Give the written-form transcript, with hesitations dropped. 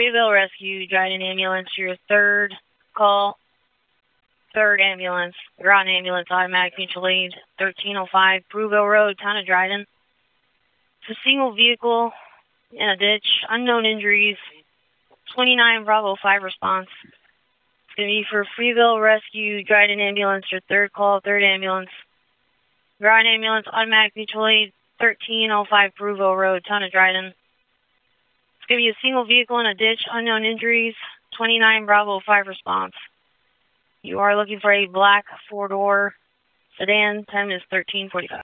Freeville Rescue, Dryden Ambulance, your third call. Third ambulance, ground ambulance, automatic mutual aid, 1305 Brewville Road, town of Dryden. It's a single vehicle in a ditch, unknown injuries, 29 Bravo 5 response. It's going to be for Freeville Rescue, Dryden Ambulance, your third call, third ambulance. Ground ambulance, automatic mutual aid, 1305 Brewville Road, town of Dryden. It's going to be a single vehicle in a ditch, unknown injuries, 29 Bravo 5 response. You are looking for a black four-door sedan. Time is 13:45.